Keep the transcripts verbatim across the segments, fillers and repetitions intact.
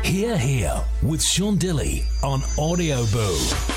Hear Here with Sean Dilley on Audio Boo.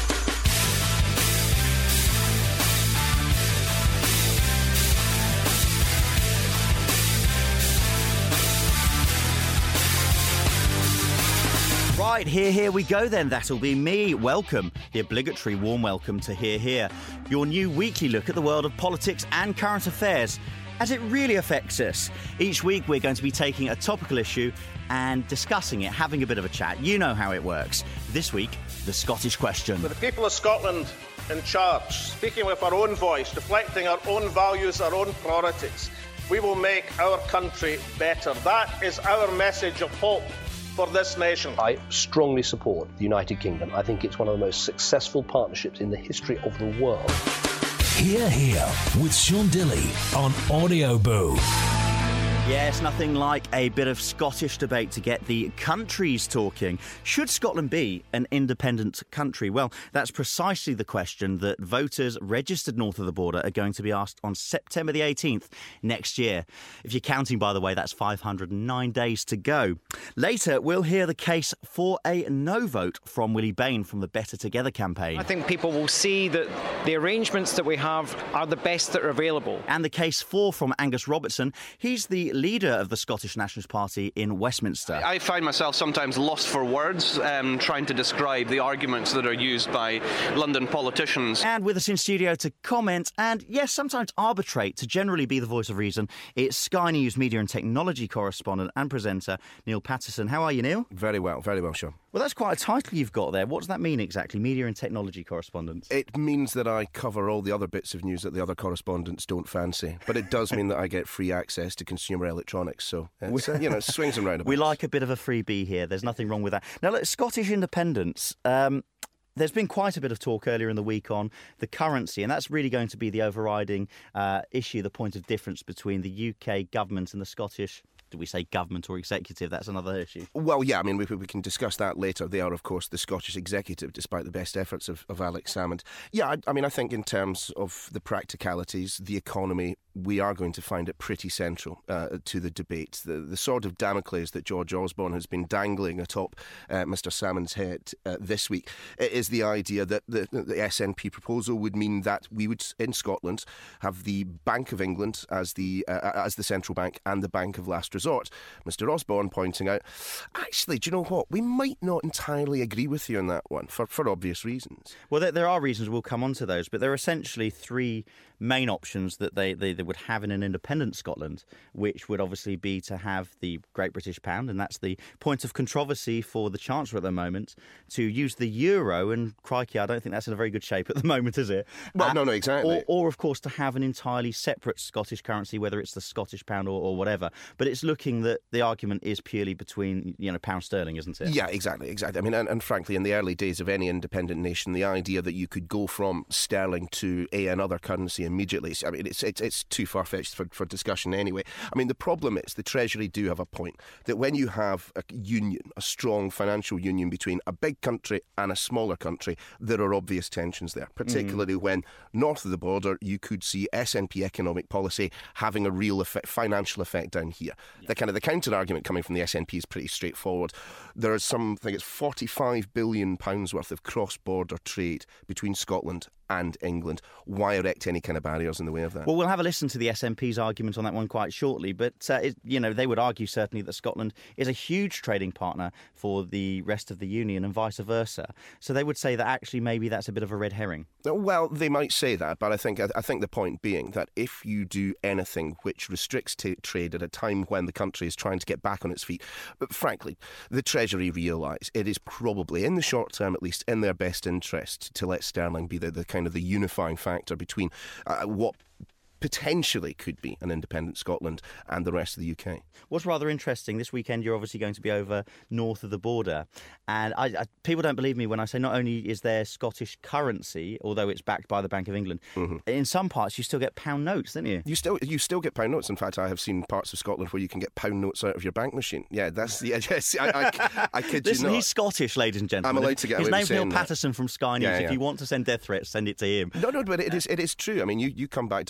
Right, here, here we go then. That'll be me. Welcome, the obligatory warm welcome to Here, Here, your new weekly look at the world of politics and current affairs as it really affects us. Each week we're going to be taking a topical issue and discussing it, having a bit of a chat. You know how it works. This week, the Scottish question. With the people of Scotland in charge, speaking with our own voice, reflecting our own values, our own priorities, we will make our country better. That is our message of hope for this nation. I strongly support the United Kingdom. I think it's one of the most successful partnerships in the history of the world. Hear Here with Sean Dilley on Audio Boo. Yes, nothing like a bit of Scottish debate to get the countries talking. Should Scotland be an independent country? Well, that's precisely the question that voters registered north of the border are going to be asked on September the eighteenth next year. If you're counting, by the way, that's five hundred nine days to go. Later, we'll hear the case for a no vote from Willie Bain from the Better Together campaign. I think people will see that the arrangements that we have are the best that are available. And the case for from Angus Robertson. He's the leader of the Scottish Nationalist Party in Westminster. I find myself sometimes lost for words um, trying to describe the arguments that are used by London politicians. And with us in studio to comment and, yes, sometimes arbitrate to generally be the voice of reason, it's Sky News media and technology correspondent and presenter Neil Patterson. How are you, Neil? Very well, very well, Sean. Well, that's quite a title you've got there. What does that mean exactly, media and technology correspondent? It means that I cover all the other bits of news that the other correspondents don't fancy. But it does mean that I get free access to consumer electronics. So, it's, uh, you know, it swings and roundabouts. We like a bit of a freebie here. There's nothing wrong with that. Now, look, Scottish independence. Um, There's been quite a bit of talk earlier in the week on the currency, and that's really going to be the overriding uh, issue, the point of difference between the U K government and the Scottish. Do we say government or executive? That's another issue. Well, yeah, I mean, we, we can discuss that later. They are, of course, the Scottish executive, despite the best efforts of, of Alex Salmond. Yeah, I, I mean, I think in terms of the practicalities, the economy, we are going to find it pretty central uh, to the debate. The, the sword of Damocles that George Osborne has been dangling atop uh, Mr Salmond's head uh, this week is the idea that the, the S N P proposal would mean that we would, in Scotland, have the Bank of England as the uh, as the central bank and the bank of last resort. Mr Osborne pointing out, actually, do you know what? We might not entirely agree with you on that one, for, for obvious reasons. Well, there, there are reasons. We'll come on to those, but there are essentially three main options that they, they, they would have in an independent Scotland, which would obviously be to have the Great British Pound, and that's the point of controversy for the Chancellor at the moment, to use the euro, and crikey, I don't think that's in a very good shape at the moment, is it? Well, uh, no, no, exactly. Or, or, of course, to have an entirely separate Scottish currency, whether it's the Scottish pound or, or whatever. But it's looking that the argument is purely between, you know, pound sterling, isn't it? Yeah, exactly, exactly. I mean, and, and frankly, in the early days of any independent nation, the idea that you could go from sterling to a another currency immediately, I mean, it's it's, it's too far-fetched for, for discussion anyway. I mean, the problem is the Treasury do have a point that when you have a union, a strong financial union between a big country and a smaller country, there are obvious tensions there, particularly mm. when north of the border you could see S N P economic policy having a real effect, financial effect down here. Yeah. The kind of the counter-argument coming from the S N P is pretty straightforward. There is some, I think it's forty-five billion pounds worth of cross-border trade between Scotland and England. Why erect any kind of barriers in the way of that? Well, we'll have a listen to the S N P's argument on that one quite shortly, but, uh, it, you know, they would argue certainly that Scotland is a huge trading partner for the rest of the Union and vice versa. So they would say that actually maybe that's a bit of a red herring. Well, they might say that, but I think I think the point being that if you do anything which restricts t- trade at a time when the country is trying to get back on its feet, but frankly, the Treasury realise it is probably, in the short term at least, in their best interest to let sterling be the, the kind of the unifying factor between uh, what potentially could be an independent Scotland and the rest of the U K. What's rather interesting, this weekend you're obviously going to be over north of the border, and I, I, people don't believe me when I say not only is there Scottish currency, although it's backed by the Bank of England, mm-hmm. in some parts you still get pound notes, don't you? You still you still get pound notes. In fact, I have seen parts of Scotland where you can get pound notes out of your bank machine. Yeah, that's yeah, yes. I, I, I kid Listen, you not. he's Scottish, ladies and gentlemen. I'm allowed to get His away name's with Neil saying Patterson that. from Sky News. Yeah, yeah. If you want to send death threats, send it to him. No, no, but it is it is true. I mean, you, you come back down from Scotland.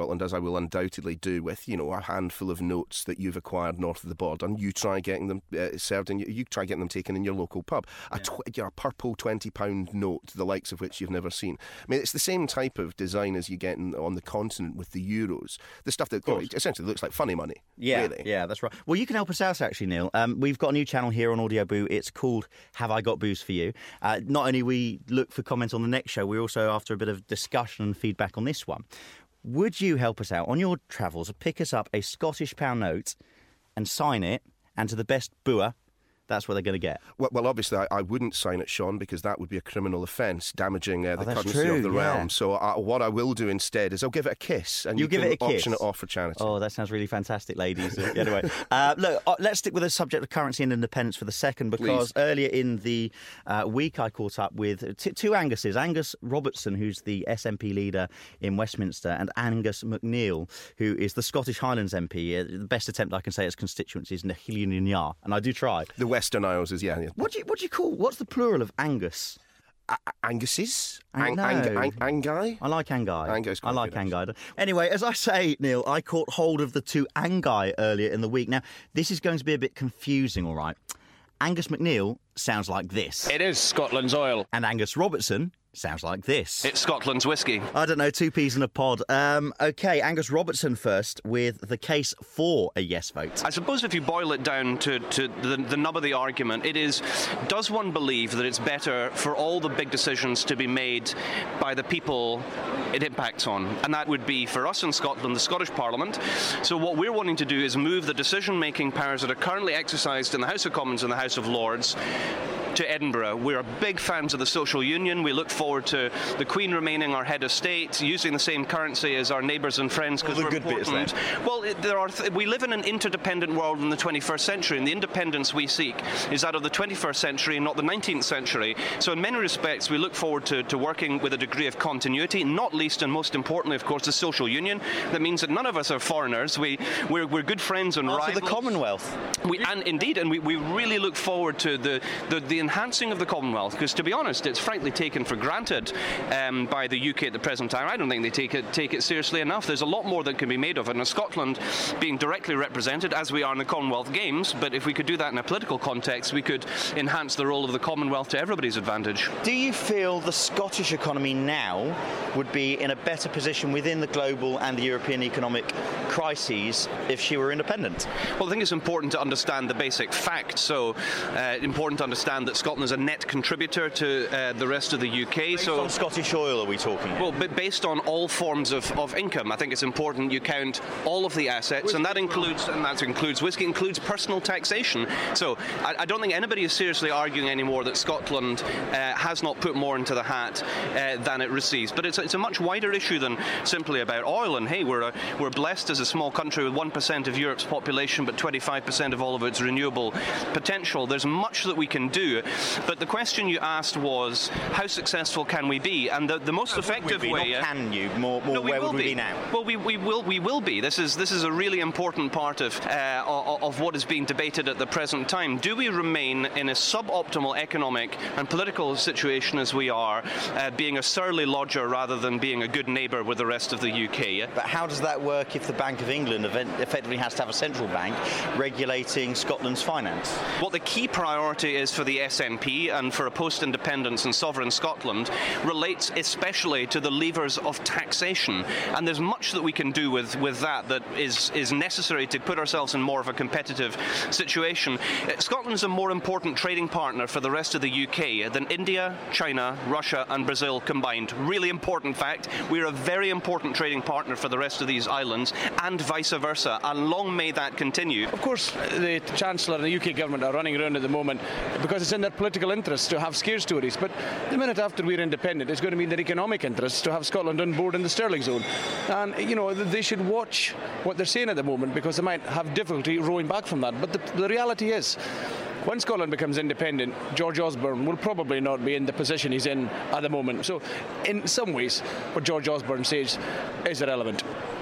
Scotland, as I will undoubtedly do, with, you know, a handful of notes that you've acquired north of the border, and you try getting them uh, served in, you try getting them taken in your local pub. A, tw- you know, a purple twenty pound note, the likes of which you've never seen. I mean, it's the same type of design as you get in, on the continent with the euros. The stuff that, you know, essentially looks like funny money. Yeah, really. yeah, that's right. Well, you can help us out, actually, Neil. Um, we've got a new channel here on Audio Boo. It's called Have I Got Booze For You? Uh, not only we look for comments on the next show, we're also after a bit of discussion and feedback on this one. Would you help us out on your travels? Pick us up a Scottish pound note and sign it, and to the best booer, that's what they're going to get. Well, well obviously, I, I wouldn't sign it, Sean, because that would be a criminal offence, damaging uh, the oh, currency true, of the yeah. realm. So uh, what I will do instead is I'll give it a kiss, and you, you give can it a kiss. auction it off for charity. Oh, that sounds really fantastic, ladies. Anyway, uh, look, uh, let's stick with the subject of currency and independence for the second, because Please. earlier in the uh, week I caught up with t- two Anguses, Angus Robertson, who's the S N P leader in Westminster, and Angus MacNeil, who is the Scottish Highlands M P. Uh, the best attempt I can say at constituency is Nahilion, and I do try. The Western Isles is, yeah. yeah. What do you, what do you call, what's the plural of Angus? A- Angus's? Ang- no. Ang- Ang- Angai? I like Angai. Angai's quite I like good, Angai. Anyway, as I say, Neil, I caught hold of the two Angai earlier in the week. Now, this is going to be a bit confusing, all right? Angus MacNeil sounds like this. It is Scotland's oil. And Angus Robertson sounds like this. It's Scotland's whiskey. I don't know, two peas in a pod. Um, OK, Angus Robertson first with the case for a yes vote. I suppose if you boil it down to, to the, the nub of the argument, it is, does one believe that it's better for all the big decisions to be made by the people it impacts on? And that would be, for us in Scotland, the Scottish Parliament. So what we're wanting to do is move the decision-making powers that are currently exercised in the House of Commons and the House of Lords to Edinburgh. We're big fans of the social union. We look forward to the Queen remaining our head of state, using the same currency as our neighbours and friends because well, we're important. Well, it, there are th- we live in an interdependent world in the twenty-first century, and the independence we seek is that of the twenty-first century, not the nineteenth century. So in many respects, we look forward to, to working with a degree of continuity, not least and most importantly, of course, the social union. That means that none of us are foreigners. We, we're, we're good friends and also rivals. the Commonwealth. We, and indeed, and we, we really look forward to the, the, the enhancing of the Commonwealth, because to be honest, it's frankly taken for granted um, by the U K at the present time. I don't think they take it take it seriously enough. There's a lot more that can be made of it. And Scotland being directly represented, as we are in the Commonwealth Games, but if we could do that in a political context, we could enhance the role of the Commonwealth to everybody's advantage. Do you feel the Scottish economy now would be in a better position within the global and the European economic crises if she were independent? Well, I think it's important to understand the basic facts. So, uh, important to understand that Scotland is a net contributor to uh, the rest of the U K. Based so on Scottish oil, are we talking? Well, but based on all forms of, of income, I think it's important you count all of the assets, whiskey, and that includes and that includes whiskey, includes personal taxation. So I, I don't think anybody is seriously arguing anymore that Scotland uh, has not put more into the hat uh, than it receives. But it's, it's a much wider issue than simply about oil. And hey, we're a, we're blessed as a small country with one percent of Europe's population, but twenty-five percent of all of its renewable potential. There's much that we can do. But the question you asked was, how successful can we be? And the, the most effective be, way... Not can you? More, more no, we where will would we be. be now? Well, we, we will we will be. This is this is a really important part of, uh, of of what is being debated at the present time. Do we remain in a suboptimal economic and political situation as we are, uh, being a surly lodger rather than being a good neighbour with the rest of the U K? But how does that work if the Bank of England event- effectively has to have a central bank regulating Scotland's finance? What the key priority is for the S N P and for a post-independence and sovereign Scotland relates especially to the levers of taxation. And there's much that we can do with, with that that is, is necessary to put ourselves in more of a competitive situation. Uh, Scotland is a more important trading partner for the rest of the U K than India, China, Russia and Brazil combined. Really important fact. We're a very important trading partner for the rest of these islands and vice versa. And long may that continue. Of course, the Chancellor and the U K government are running around at the moment because it's in their political interest to have scare stories. But the minute after we're independent, it's going to be in their economic interests to have Scotland on board in the sterling zone. And, you know, they should watch what they're saying at the moment because they might have difficulty rowing back from that. But the, the reality is, when Scotland becomes independent, George Osborne will probably not be in the position he's in at the moment. So, in some ways, what George Osborne says is irrelevant.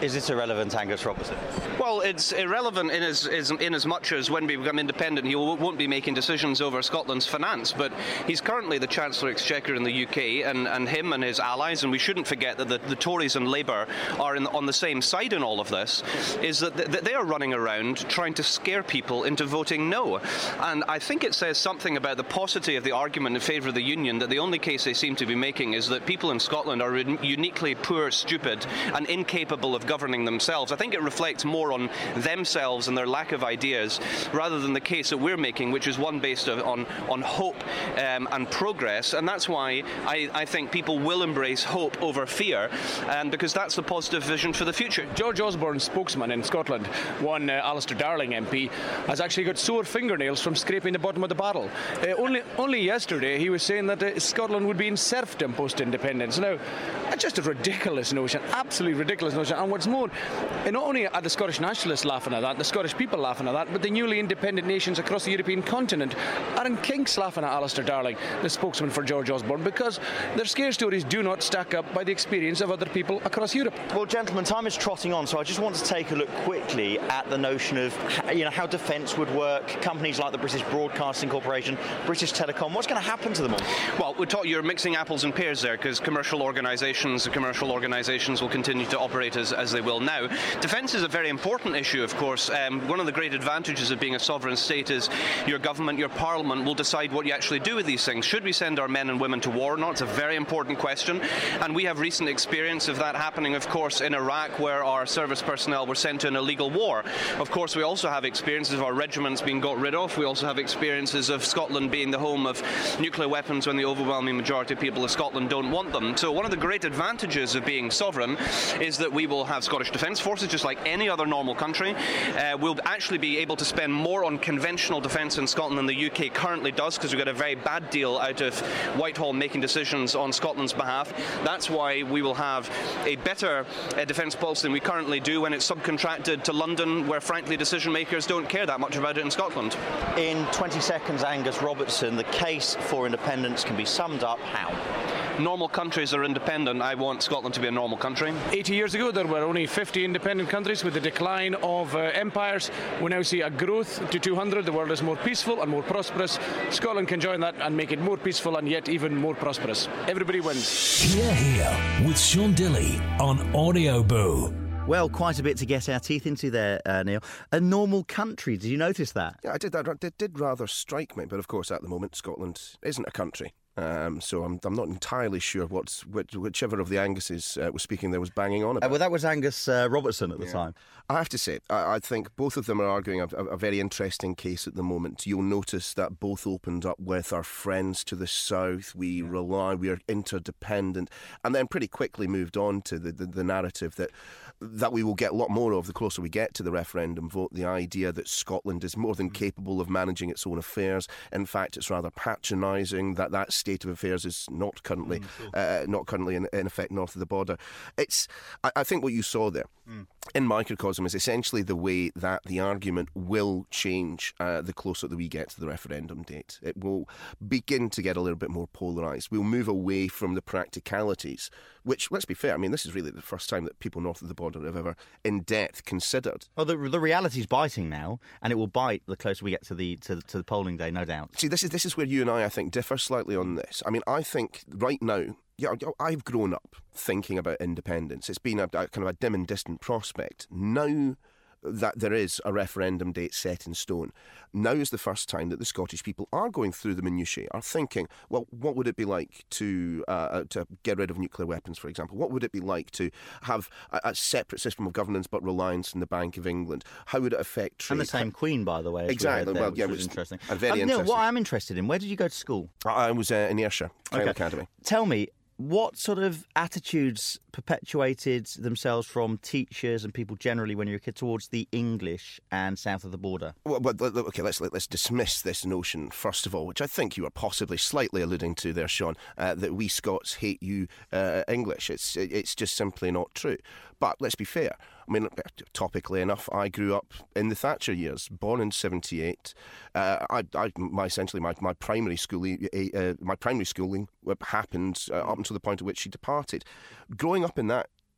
Is it irrelevant, Angus Robertson? Well, it's irrelevant in as, in as much as when we become independent, he won't be making decisions over Scotland's finance, but he's currently the Chancellor Exchequer in the U K, and, and him and his allies, and we shouldn't forget that the, the Tories and Labour are in, on the same side in all of this, is that, th- that they are running around trying to scare people into voting no. And I think it says something about the paucity of the argument in favour of the Union, that the only case they seem to be making is that people in Scotland are uniquely poor, stupid and incapable of governing themselves. I think it reflects more on themselves and their lack of ideas rather than the case that we're making, which is one based on, on hope um, and progress. And that's why I, I think people will embrace hope over fear, um, because that's the positive vision for the future. George Osborne's spokesman in Scotland, one uh, Alistair Darling M P, has actually got sore fingernails from scraping the bottom of the barrel. Uh, only, only yesterday he was saying that uh, Scotland would be in serfdom post-independence. Now, that's just a ridiculous notion, absolutely ridiculous notion. And what's more, not only are the Scottish nationalists laughing at that, the Scottish people laughing at that, but the newly independent nations across the European continent are in kinks laughing at Alistair Darling, the spokesman for George Osborne, because their scare stories do not stack up by the experience of other people across Europe. Well, gentlemen, time is trotting on, so I just want to take a look quickly at the notion of, you know, how defence would work, companies like the British Broadcasting Corporation, British Telecom. What's going to happen to them all? Well, we're talk, you're mixing apples and pears there, because commercial organisations, commercial organisations will continue to operate as, as they will now. Defence is a very important issue, of course. Um, one of the great advantages of being a sovereign state is your government, your parliament will decide what you actually do with these things. Should we send our men and women to war or not? It's a very important question, and we have recent experience of that happening, of course, in Iraq, where our service personnel were sent to an illegal war. Of course, we also have experiences of our regiments being got rid of. We also have experiences of Scotland being the home of nuclear weapons when the overwhelming majority of people of Scotland don't want them. So one of the great advantages of being sovereign is that we will have Scottish Defence Forces just like any other normal country. Uh, we'll actually be able to spend more on conventional defence in Scotland than the U K currently does, because we've got a very bad deal out of Whitehall making decisions on Scotland's behalf. That's why we will have a better uh, defence policy than we currently do when it's subcontracted to London, where frankly decision makers don't care that much about it in Scotland. In twenty seconds, Angus Robertson, the case for independence can be summed up how? Normal countries are independent. I want Scotland to be a normal country. eighty years ago there were only fifty independent countries. With the decline of uh, empires, we now see a growth to two hundred. The world is more peaceful and more prosperous. Scotland can join that and make it more peaceful and yet even more prosperous. Everybody wins. Here, here with Sean Dilley on Audio Boo. Well, quite a bit to get our teeth into there, uh, Neil. A normal country, did you notice that? Yeah, I did. That did, did rather strike me, but of course at the moment Scotland isn't a country. Um, so I'm, I'm not entirely sure what's which, whichever of the Anguses uh, was speaking there was banging on about. Uh, well, that was Angus uh, Robertson at the yeah. time. I have to say, I, I think both of them are arguing a, a, a very interesting case at the moment. You'll notice that both opened up with our friends to the south. We yeah. rely, we are interdependent, and then pretty quickly moved on to the, the, the narrative that that we will get a lot more of the closer we get to the referendum vote. The idea that Scotland is more than capable of managing its own affairs. In fact, it's rather patronising that that state of affairs is not currently mm, cool. uh, not currently in, in effect north of the border. It's I, I think what you saw there mm. in microcosm is essentially the way that the argument will change uh, the closer that we get to the referendum date. It will begin to get a little bit more polarised. We'll move away from the practicalities, which, let's be fair, I mean, this is really the first time that people north of the border have ever in depth considered. Well, the, the reality's biting now, and it will bite the closer we get to the to, to the polling day, no doubt. See, this is this is where you and I, I think, differ slightly on this. I mean, I think right now, yeah, I've grown up thinking about independence. It's been a, a kind of a dim and distant prospect. Now that there is a referendum date set in stone, now is the first time that the Scottish people are going through the minutiae, are thinking, well, what would it be like to uh, to get rid of nuclear weapons, for example? What would it be like to have a, a separate system of governance but reliance on the Bank of England? How would it affect trade? And the same Queen, by the way. Exactly. There, well, which yeah, was was interesting. And very um, Neil, interesting. what I'm interested in, where did you go to school? I was uh, in Ayrshire, Kyle okay. Academy. Tell me, what sort of attitudes perpetuated themselves from teachers and people generally when you were a kid towards the English and south of the border? Well, well okay, let's let's dismiss this notion first of all, which I think you were possibly slightly alluding to there, Sean, uh, that we Scots hate you uh, English. It's it's just simply not true. But let's be fair. I mean, topically enough, I grew up in the Thatcher years, born in seventy-eight. Uh, I, I, my essentially my, my primary schooling, uh, my primary schooling happened uh, up until the point at which she departed. Growing up in that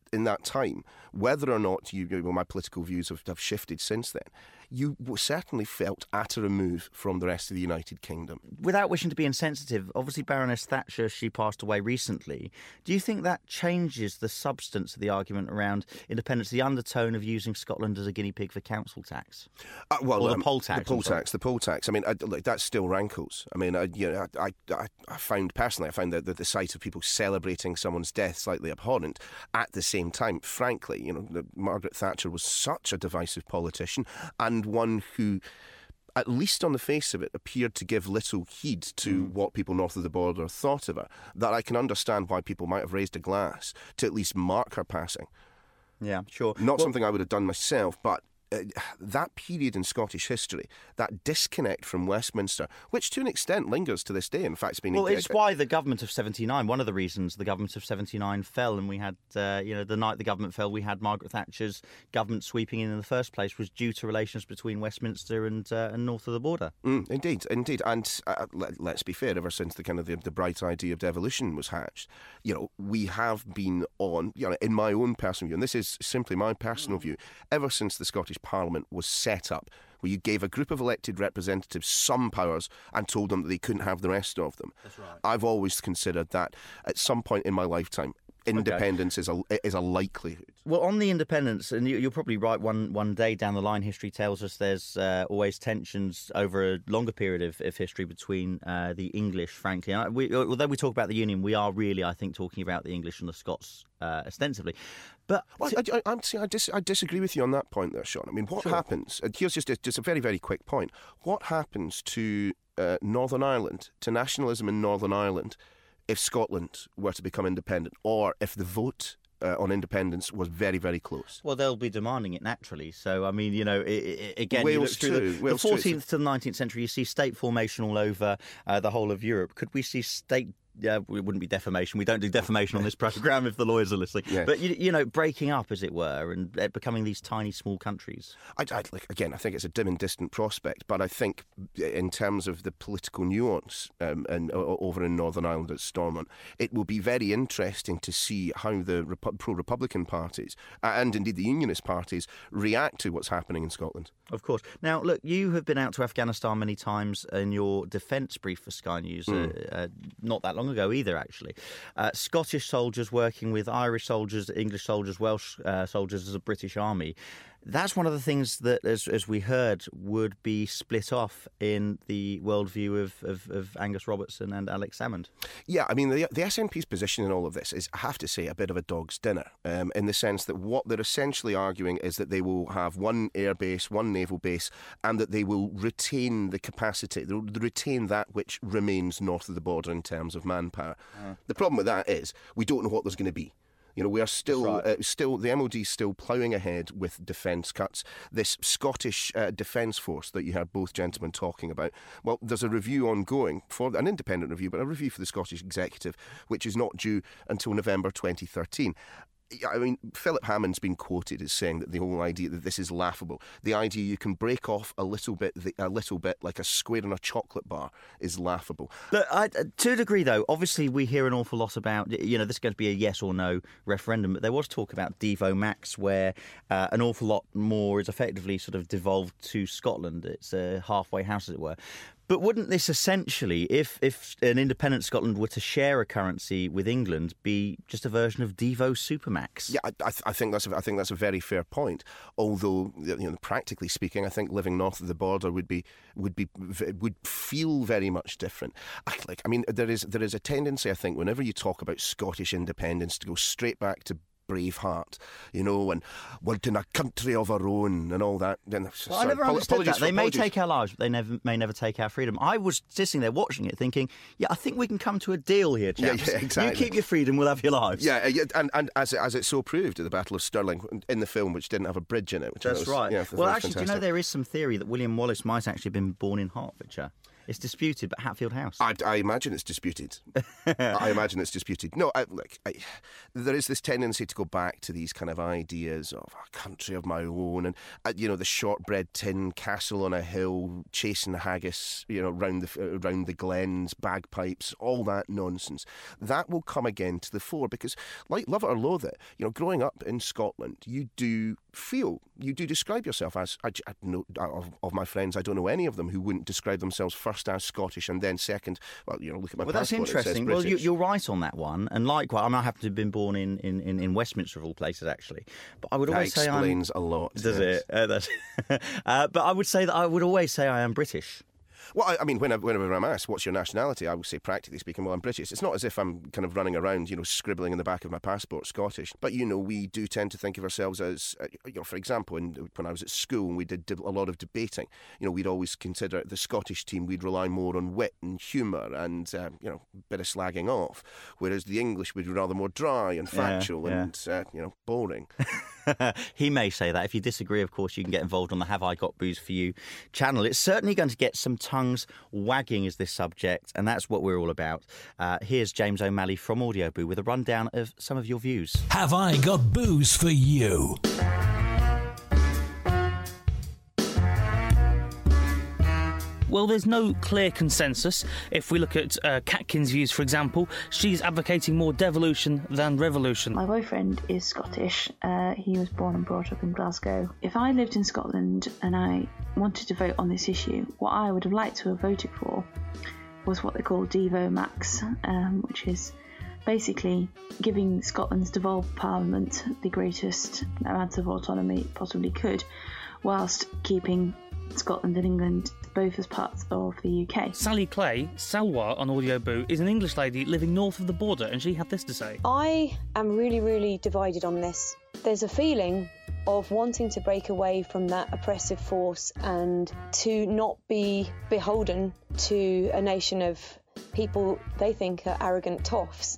in that time, whether or not you, you know, my political views have, have shifted since then, you certainly felt at a remove from the rest of the United Kingdom. Without wishing to be insensitive, obviously Baroness Thatcher, she passed away recently. Do you think that changes the substance of the argument around independence, the undertone of using Scotland as a guinea pig for council tax? Uh, well, or the um, poll tax. The poll tax, the poll tax. I mean, I, look, that still rankles. I mean, I, you know, I, I, I found, personally, I found that the, the sight of people celebrating someone's death slightly abhorrent. At the same time, frankly, you know, the, Margaret Thatcher was such a divisive politician, and one who, at least on the face of it, appeared to give little heed to mm. what people north of the border thought of her, that I can understand why people might have raised a glass to at least mark her passing. Yeah, sure. Not well, something I would have done myself, but Uh, that period in Scottish history, that disconnect from Westminster, which to an extent lingers to this day. In fact, it's been... Well, it's why the government of seventy-nine, one of the reasons the government of seventy-nine fell, and we had, uh, you know, the night the government fell, we had Margaret Thatcher's government sweeping in in the first place, was due to relations between Westminster and, uh, and north of the border. Mm, indeed, indeed. And uh, let, let's be fair, ever since the kind of the, the bright idea of devolution was hatched, you know, we have been on, you know, in my own personal view, and this is simply my personal view, ever since the Scottish Parliament was set up, where you gave a group of elected representatives some powers and told them that they couldn't have the rest of them. That's right. I've always considered that at some point in my lifetime, independence okay. is a is a likelihood. Well, on the independence, and you're probably right, one one day down the line, history tells us there's uh, always tensions over a longer period of, of history between uh, the English, frankly. And we, although we talk about the Union, we are really, I think, talking about the English and the Scots uh, ostensibly. But well, I, I, I'm, see, I, dis, I disagree with you on that point there, Sean. I mean, what sure. happens, and here's just a, just a very, very quick point. What happens to uh, Northern Ireland, to nationalism in Northern Ireland, if Scotland were to become independent, or if the vote uh, on independence was very, very close? Well, they'll be demanding it naturally. So, I mean, you know, it, it, again, Wales you look through too. the, Wales the fourteenth too. to the nineteenth century, you see state formation all over uh, the whole of Europe. Could we see state... Yeah, it wouldn't be defamation. We don't do defamation on this programme if the lawyers are listening. Yeah. But, you, you know, breaking up, as it were, and becoming these tiny, small countries. I, I, like, again, I think it's a dim and distant prospect, but I think in terms of the political nuance um, and, uh, over in Northern Ireland at Stormont, it will be very interesting to see how the Repu- pro-Republican parties, uh, and indeed the Unionist parties, react to what's happening in Scotland. Of course. Now, look, you have been out to Afghanistan many times in your defence brief for Sky News, mm. uh, uh, not that long ago either, actually. Uh, Scottish soldiers working with Irish soldiers, English soldiers, Welsh uh, soldiers as a British army. That's one of the things that, as, as we heard, would be split off in the worldview of, of, of Angus Robertson and Alex Salmond. Yeah, I mean, the, the S N P's position in all of this is, I have to say, a bit of a dog's dinner, um, in the sense that what they're essentially arguing is that they will have one air base, one naval base, and that they will retain the capacity, they'll retain that which remains north of the border in terms of manpower. Uh. The problem with that is we don't know what there's going to be. You know, we are still, right. uh, still the M O D is still ploughing ahead with defence cuts. This Scottish uh, Defence Force that you had both gentlemen talking about, well, there's a review ongoing, for an independent review, but a review for the Scottish Executive, which is not due until November twenty thirteen. I mean, Philip Hammond's been quoted as saying that the whole idea that this is laughable, the idea you can break off a little bit, a little bit like a square in a chocolate bar, is laughable. But I, to a degree, though, obviously we hear an awful lot about, you know, this is going to be a yes or no referendum, but there was talk about Devo Max, where uh, an awful lot more is effectively sort of devolved to Scotland. It's a halfway house, as it were. But wouldn't this essentially, if if an independent Scotland were to share a currency with England, be just a version of Devo Supermax? Yeah, I, I, th- I think that's a, I think that's a very fair point. Although, you know, practically speaking, I think living north of the border would be would be would feel very much different. I, like, I mean, there is there is a tendency, I think, whenever you talk about Scottish independence, to go straight back to Braveheart, you know, and we're in a country of our own and all that. Then, well, sorry, I never understood that. They may apologies. take our lives, but they never, may never take our freedom. I was sitting there watching it thinking, yeah, I think we can come to a deal here, chaps. Yeah, yeah, exactly. You keep your freedom, we'll have your lives. Yeah, yeah, and, and as, it, as it so proved at the Battle of Stirling in the film, which didn't have a bridge in it. Which That's was, right. Yeah, well, actually, fantastic. do you know there is some theory that William Wallace might actually have been born in Hertfordshire? It's disputed, but Hatfield House. I, I imagine it's disputed. I imagine it's disputed. No, I, look, I, there is this tendency to go back to these kind of ideas of a country of my own, and uh, you know, the shortbread tin, castle on a hill, chasing haggis, you know, round the uh, round the glens, bagpipes, all that nonsense. That will come again to the fore because, like, love it or loathe it, you know, growing up in Scotland, you do feel, you do describe yourself as, I, I know, of, of my friends, I don't know any of them who wouldn't describe themselves first as Scottish and then second, well, you know, look at my well, passport. Well, that's interesting. Well, you, you're right on that one. And likewise, I mean, I happen to have been born in, in, in, in Westminster, of all places, actually. But I would that always say I'm... That explains a lot. Does yes. it? Uh, that's uh, but I would say that I would always say I am British. Well, I, I mean, whenever, whenever I'm asked, what's your nationality, I would say, practically speaking, well, I'm British. It's not as if I'm kind of running around, you know, scribbling in the back of my passport Scottish. But, you know, we do tend to think of ourselves as, uh, you know, for example, in, when I was at school and we did a lot of debating, you know, we'd always consider the Scottish team, we'd rely more on wit and humour and, uh, you know, a bit of slagging off. Whereas the English would be rather more dry and factual yeah, yeah. and, uh, you know, boring. He may say that. If you disagree, of course, you can get involved on the Have I Got Booze For You channel. It's certainly going to get some tongues wagging as this subject, and that's what we're all about. Uh, here's James O'Malley from Audio Boo with a rundown of some of your views. Have I Got Booze For You? Well, there's no clear consensus. If we look at uh, Catkin's views, for example, she's advocating more devolution than revolution. My boyfriend is Scottish. Uh, he was born and brought up in Glasgow. If I lived in Scotland and I wanted to vote on this issue, what I would have liked to have voted for was what they call Devo Max, um, which is basically giving Scotland's devolved parliament the greatest amount of autonomy it possibly could, whilst keeping Scotland and England both as parts of the U K. Sally Clay, Salwa on Audio Boo, is an English lady living north of the border, and she had this to say. I am really, really divided on this. There's a feeling of wanting to break away from that oppressive force and to not be beholden to a nation of people they think are arrogant toffs.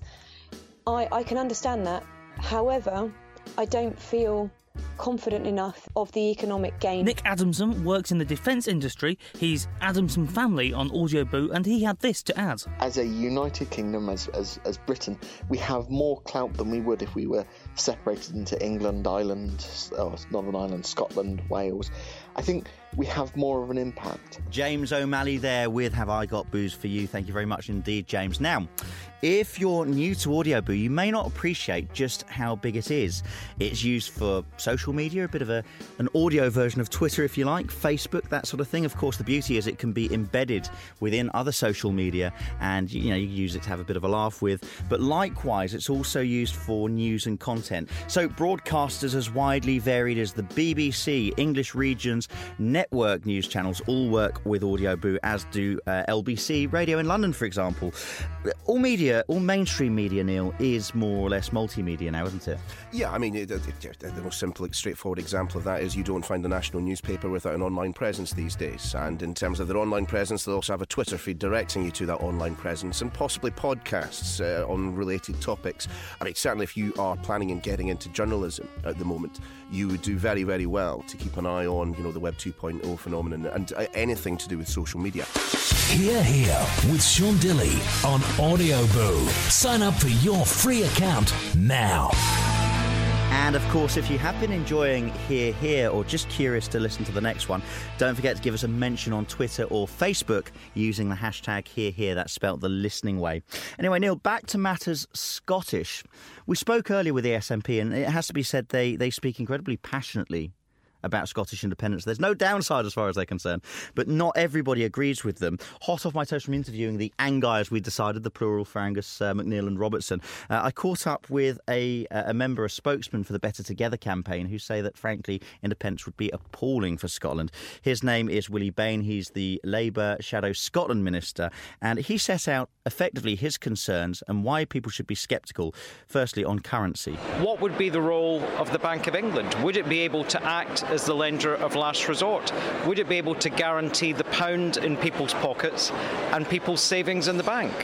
I, I can understand that. However, I don't feel confident enough of the economic gain. Nick Adamson works in the defence industry. He's Adamson family on Audio Boo, and he had this to add. As a United Kingdom, as, as, as Britain, we have more clout than we would if we were separated into England, Ireland, oh, Northern Ireland, Scotland, Wales. I think we have more of an impact. James O'Malley there with Have I Got Booze For You. Thank you very much indeed, James. Now, if you're new to Audio Boo, you may not appreciate just how big it is. It's used for social media, a bit of a an audio version of Twitter, if you like, Facebook, that sort of thing. Of course, the beauty is it can be embedded within other social media, and you know you can use it to have a bit of a laugh with. But likewise, it's also used for news and content. So broadcasters as widely varied as the B B C, English regions, network news channels all work with Audio Boo, as do uh, L B C Radio in London, for example. All media, all mainstream media, Neil, is more or less multimedia now, isn't it? Yeah, I mean, it, it, it, the most simple, straightforward example of that is you don't find a national newspaper without an online presence these days. And in terms of their online presence, they also have a Twitter feed directing you to that online presence, and possibly podcasts uh, on related topics. I mean, certainly if you are planning on getting into journalism at the moment, you would do very, very well to keep an eye on, you know, the Web two point oh phenomenon and uh, anything to do with social media. Hear Here with Sean Dilley on Audio Boo. Sign up for your free account now. And of course, if you have been enjoying Hear Here or just curious to listen to the next one, don't forget to give us a mention on Twitter or Facebook using the hashtag Hear Here. That's spelt the listening way. Anyway, Neil, back to matters Scottish. We spoke earlier with the S N P, and it has to be said they, they speak incredibly passionately about Scottish independence. There's no downside as far as they're concerned, but not everybody agrees with them. Hot off my toast from interviewing the Angai, as we decided, the plural for Angus, uh, McNeill and Robertson, uh, I caught up with a, a member, a spokesman for the Better Together campaign, who say that, frankly, independence would be appalling for Scotland. His name is Willie Bain. He's the Labour Shadow Scotland Minister, and he set out effectively his concerns and why people should be sceptical, firstly on currency. What would be the role of the Bank of England? Would it be able to act as the lender of last resort? Would it be able to guarantee the pound in people's pockets and people's savings in the bank?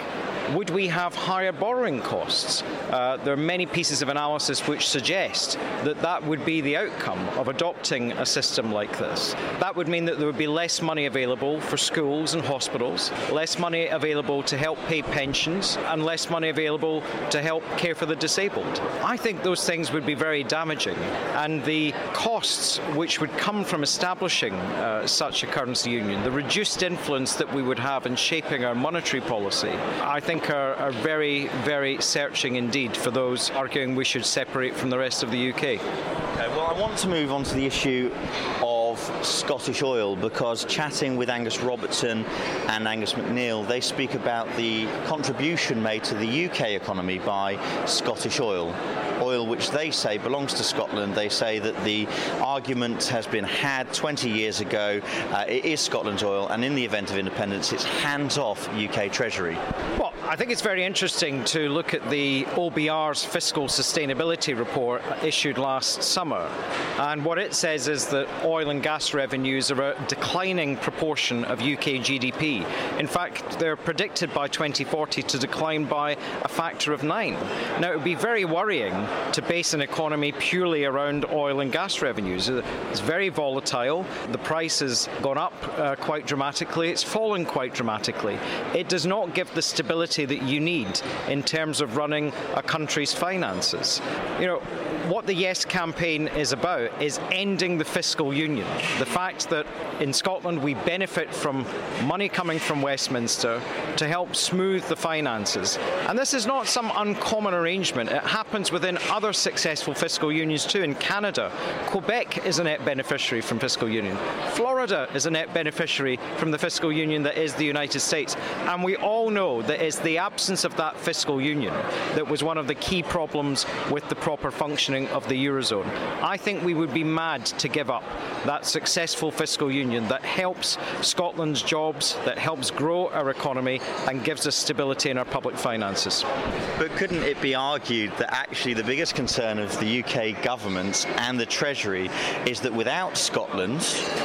Would we have higher borrowing costs? Uh, there are many pieces of analysis which suggest that that would be the outcome of adopting a system like this. That would mean that there would be less money available for schools and hospitals, less money available to help pay pensions, and less money available to help care for the disabled. I think those things would be very damaging, and the costs which would come from establishing uh, such a currency union, the reduced influence that we would have in shaping our monetary policy, I think are, are very, very searching indeed for those arguing we should separate from the rest of the U K. Okay, well, I want to move on to the issue of Scottish oil, because chatting with Angus Robertson and Angus MacNeil, they speak about the contribution made to the U K economy by Scottish oil. Oil which they say belongs to Scotland. They say that the argument has been had twenty years ago. Uh, it is Scotland's oil, and in the event of independence, it's hands-off U K Treasury. Well, I think it's very interesting to look at the O B R's fiscal sustainability report issued last summer. And what it says is that oil and gas revenues are a declining proportion of U K G D P. In fact, they're predicted by twenty forty to decline by a factor of nine. Now, it would be very worrying to base an economy purely around oil and gas revenues. It's very volatile. The price has gone up uh, quite dramatically. It's fallen quite dramatically. It does not give the stability that you need in terms of running a country's finances. You know, what the Yes campaign is about is ending the fiscal union. The fact that in Scotland we benefit from money coming from Westminster to help smooth the finances. And this is not some uncommon arrangement. It happens within other successful fiscal unions too. In Canada, Quebec is a net beneficiary from fiscal union. Florida is a net beneficiary from the fiscal union that is the United States. And we all know that it's the absence of that fiscal union that was one of the key problems with the proper functioning of the Eurozone. I think we would be mad to give up that successful fiscal union that helps Scotland's jobs, that helps grow our economy and gives us stability in our public finances. But couldn't it be argued that actually the biggest concern of the U K government and the Treasury is that without Scotland,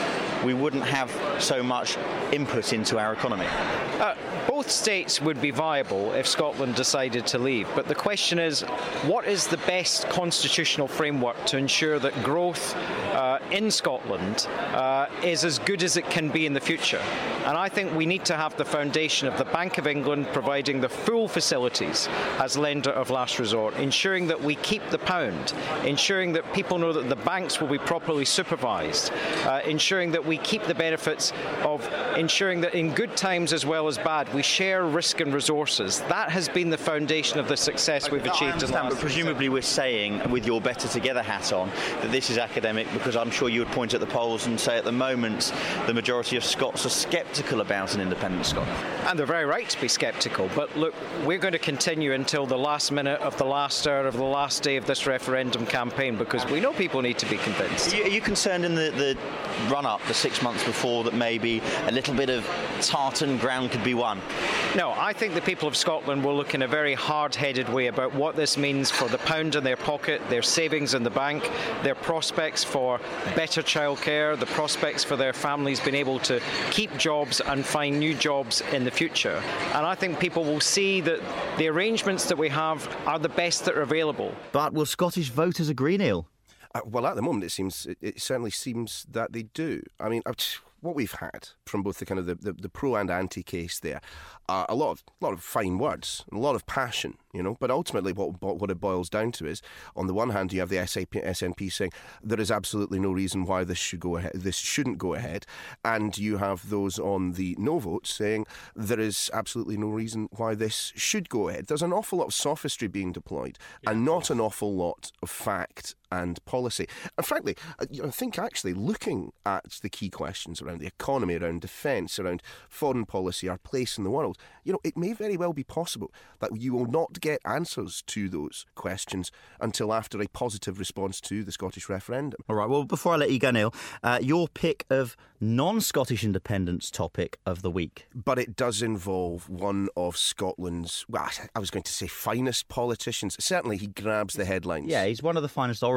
we wouldn't have so much input into our economy? Uh, both states would be viable if Scotland decided to leave, but the question is, what is the best constitutional framework to ensure that growth uh, in Scotland uh, is as good as it can be in the future? And I think we need to have the foundation of the Bank of England providing the full facilities as lender of last resort, ensuring that we keep the pound, ensuring that people know that the banks will be properly supervised, uh, ensuring that we keep the benefits of ensuring that in good times as well as bad, we share risk and resources. That has been the foundation of the success we've I achieved in the last. But presumably we're saying, with your Better Together hat on, that this is academic, because I'm sure you would point at the polls and say at the moment the majority of Scots are sceptical about an independent Scotland. And they're very right to be sceptical, but look, we're going to continue until the last minute of the last hour of the last day of this referendum campaign, because we know people need to be convinced. Are you, are you concerned in the, the run-up, the six months before, that maybe a little bit of tartan ground could be won? No, I think the people of Scotland will look in a very hard-headed way about what this means for the pound in their pocket, their savings in the bank, their prospects for better childcare, the prospects for their families being able to keep jobs and find new jobs in the future. And I think people will see that the arrangements that we have are the best that are available. But will Scottish voters agree, Neil? Uh, well, at the moment, it seems it, it certainly seems that they do. I mean, what we've had from both the kind of the, the, the pro and anti case there, uh, a lot of a lot of fine words, and a lot of passion, you know. But ultimately, what what it boils down to is, on the one hand, you have the S N P saying there is absolutely no reason why this should go ahead, this shouldn't go ahead, and you have those on the no vote saying there is absolutely no reason why this should go ahead. There's an awful lot of sophistry being deployed, yeah, and not an awful lot of fact and policy. And frankly, I think actually looking at the key questions around the economy, around defence, around foreign policy, our place in the world, you know, it may very well be possible that you will not get answers to those questions until after a positive response to the Scottish referendum. All right, well, before I let you go, Neil, uh, your pick of non-Scottish independence topic of the week. But it does involve one of Scotland's, well, I was going to say finest politicians. Certainly he grabs the headlines. Yeah, he's one of the finest orators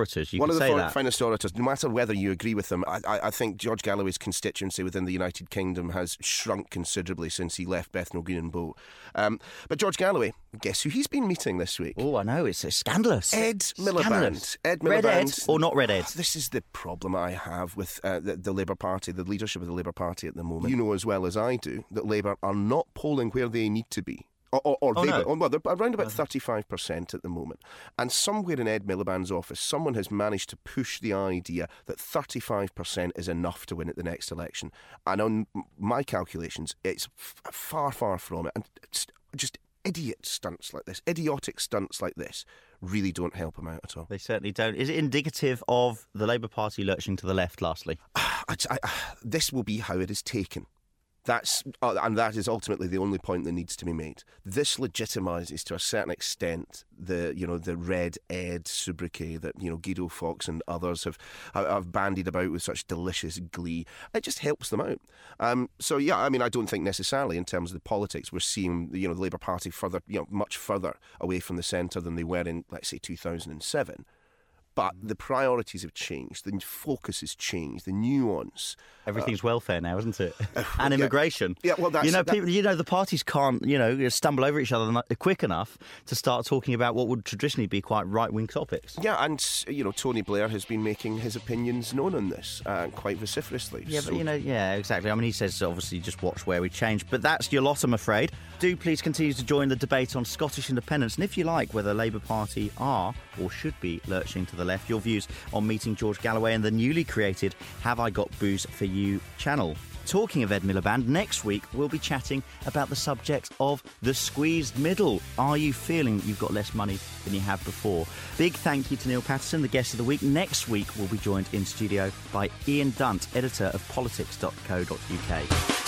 orators. You One could of the say for- that. finest orators. No matter whether you agree with them, I, I, I think George Galloway's constituency within the United Kingdom has shrunk considerably since he left Bethnal Green and Bow. Um, but George Galloway, guess who he's been meeting this week? Oh, I know. It's, it's scandalous. Ed Miliband. Scandalous. Ed Miliband. Red Ed or not Red Ed? This is the problem I have with uh, the, the Labour Party, the leadership of the Labour Party at the moment. You know as well as I do that Labour are not polling where they need to be. Or, or, or oh, they, no. or, well, they're around about thirty-five percent at the moment. And somewhere in Ed Miliband's office, someone has managed to push the idea that thirty-five percent is enough to win at the next election. And on my calculations, it's f- far, far from it. And it's just idiot stunts like this, idiotic stunts like this, really don't help him out at all. They certainly don't. Is it indicative of the Labour Party lurching to the left, lastly? I, I, I, this will be how it is taken. That's uh, and that is ultimately the only point that needs to be made. This legitimises to a certain extent the you know the Red Ed sobriquet that you know Guido Fawkes and others have have bandied about with such delicious glee. It just helps them out. Um, so yeah, I mean, I don't think necessarily in terms of the politics we're seeing you know the Labour Party further you know much further away from the centre than they were in, let's say, two thousand seven. But the priorities have changed, the focus has changed, the nuance. Everything's uh, welfare now, isn't it? And immigration. Yeah, yeah well, that's... You know, that... people, you know, the parties can't, you know, stumble over each other quick enough to start talking about what would traditionally be quite right-wing topics. Yeah, and, you know, Tony Blair has been making his opinions known on this uh, quite vociferously. Yeah, so... but, you know, yeah, exactly. I mean, he says, obviously, just watch where we change. But that's your lot, I'm afraid. Do please continue to join the debate on Scottish independence. And if you like whether the Labour Party are or should be lurching to the left, your views on meeting George Galloway and the newly created Have I Got Booze For You channel. Talking of Ed Miliband, next week we'll be chatting about the subject of the squeezed middle. Are you feeling you've got less money than you have before? Big thank you to Neil Patterson, the guest of the week. Next week we'll be joined in studio by Ian Dunt, editor of politics dot co dot uk.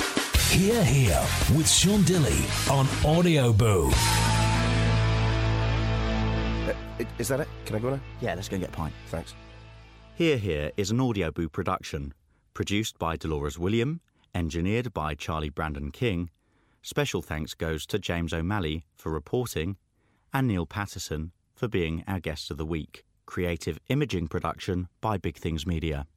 Hear Here with Sean Dilley on Audio Boo. Uh, is that it? Can I go now? Yeah, let's go and get a pint. Thanks. Hear Here is an Audio Boo production. Produced by Dolores William, engineered by Charlie Brandon King. Special thanks goes to James O'Malley for reporting and Neil Patterson for being our guest of the week. Creative imaging production by Big Things Media.